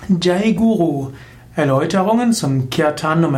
Jai Guru. Erläuterungen zum Kirtan Nummer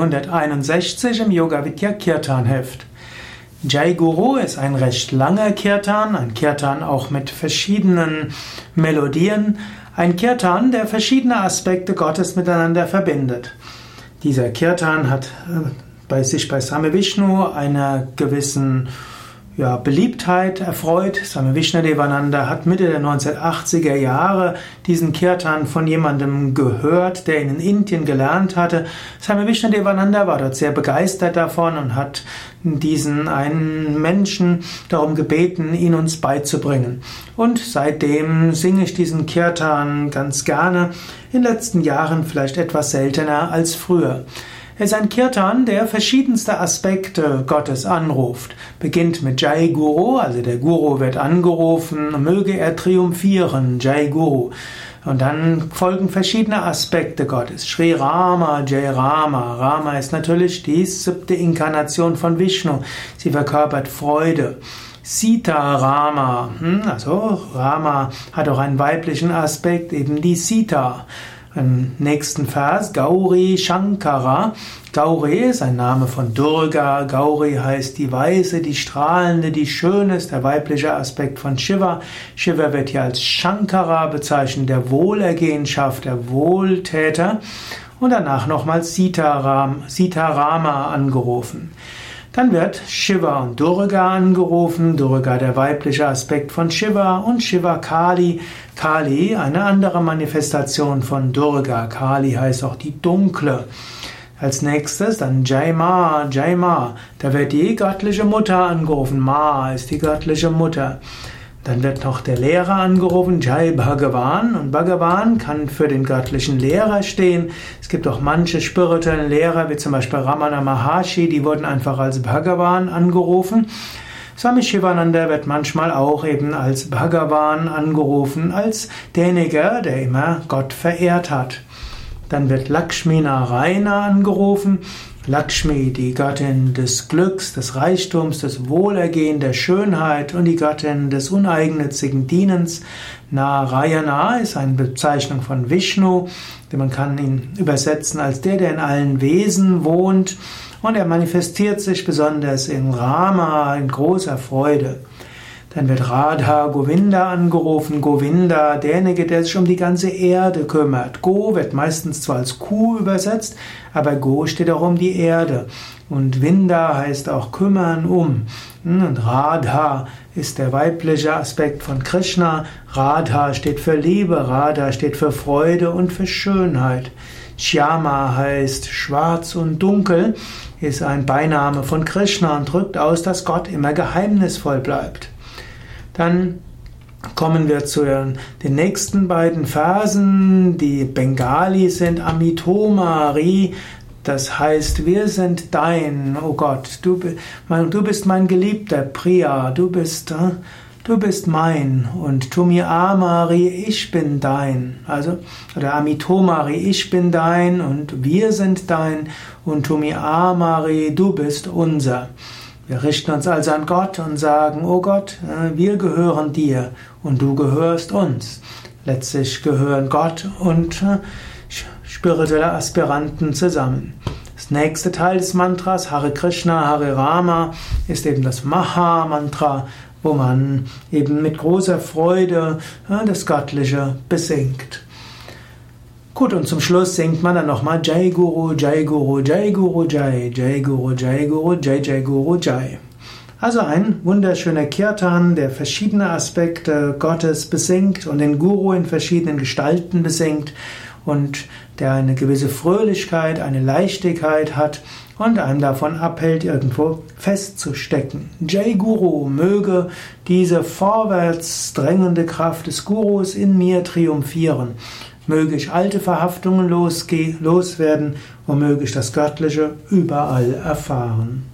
361 im Yoga Vidya Kirtan Heft. Jai Guru ist ein recht langer Kirtan, ein Kirtan auch mit verschiedenen Melodien, ein Kirtan, der verschiedene Aspekte Gottes miteinander verbindet. Dieser Kirtan hat bei Swami Vishnu einer gewissen Beliebtheit erfreut. Swami Vishnadevananda hat Mitte der 1980er Jahre diesen Kirtan von jemandem gehört, der ihn in Indien gelernt hatte. Swami Vishnadevananda war dort sehr begeistert davon und hat diesen einen Menschen darum gebeten, ihn uns beizubringen. Und seitdem singe ich diesen Kirtan ganz gerne, in den letzten Jahren vielleicht etwas seltener als früher. Es ist ein Kirtan, der verschiedenste Aspekte Gottes anruft. Beginnt mit Jai Guru, also der Guru wird angerufen, möge er triumphieren, Jai Guru. Und dann folgen verschiedene Aspekte Gottes. Shri Rama, Jai Rama. Rama ist natürlich die 7. Inkarnation von Vishnu. Sie verkörpert Freude. Sita Rama, also Rama hat auch einen weiblichen Aspekt, eben die Sita. Im nächsten Vers, Gauri Shankara. Gauri ist ein Name von Durga. Gauri heißt die Weiße, die Strahlende, die Schöne, ist der weibliche Aspekt von Shiva. Shiva wird hier als Shankara bezeichnet, der Wohlergehenschaft, der Wohltäter. Und danach nochmals Sita Rama angerufen. Dann wird Shiva und Durga angerufen, Durga der weibliche Aspekt von Shiva und Shiva Kali. Kali, eine andere Manifestation von Durga. Kali heißt auch die Dunkle. Als nächstes dann Jai Ma, Jai Ma. Da wird die göttliche Mutter angerufen. Ma ist die göttliche Mutter. Dann wird noch der Lehrer angerufen, Jai Bhagavan. Und Bhagavan kann für den göttlichen Lehrer stehen. Es gibt auch manche spirituelle Lehrer, wie zum Beispiel Ramana Maharshi, die wurden einfach als Bhagavan angerufen. Swami Shivananda wird manchmal auch eben als Bhagavan angerufen, als derjenige, der immer Gott verehrt hat. Dann wird Lakshmi Narayana angerufen. Lakshmi, die Göttin des Glücks, des Reichtums, des Wohlergehens, der Schönheit und die Göttin des uneigennützigen Dienens. Narayana ist eine Bezeichnung von Vishnu, man kann ihn übersetzen als der in allen Wesen wohnt, und er manifestiert sich besonders in Rama in großer Freude. Dann wird Radha Govinda angerufen. Govinda, derjenige, der sich um die ganze Erde kümmert. Go wird meistens zwar als Kuh übersetzt, aber Go steht auch um die Erde. Und Vinda heißt auch kümmern um. Und Radha ist der weibliche Aspekt von Krishna. Radha steht für Liebe, Radha steht für Freude und für Schönheit. Shyama heißt schwarz und dunkel, ist ein Beiname von Krishna und drückt aus, dass Gott immer geheimnisvoll bleibt. Dann kommen wir zu den nächsten beiden Versen, die Bengali sind Amitomari, das heißt, wir sind dein, oh Gott, du bist mein Geliebter, Priya, du bist mein, und Tumi Amari, ich bin dein, oder Amitomari, ich bin dein und wir sind dein, und Tumi Amari, du bist unser. Wir richten uns also an Gott und sagen, oh Gott, wir gehören dir und du gehörst uns. Letztlich gehören Gott und spirituelle Aspiranten zusammen. Das nächste Teil des Mantras, Hare Krishna, Hare Rama, ist eben das Maha-Mantra, wo man eben mit großer Freude das Göttliche besingt. Gut, und zum Schluss singt man dann nochmal Jai Guru, Jai Guru, Jai Guru, Jai, Jai Guru, Jai Guru, Jai, Jai Guru, Jai. Also ein wunderschöner Kirtan, der verschiedene Aspekte Gottes besingt und den Guru in verschiedenen Gestalten besingt und der eine gewisse Fröhlichkeit, eine Leichtigkeit hat und einem davon abhält, irgendwo festzustecken. Jai Guru, möge diese vorwärts drängende Kraft des Gurus in mir triumphieren. Möge ich alte Verhaftungen loswerden und möge ich das Göttliche überall erfahren.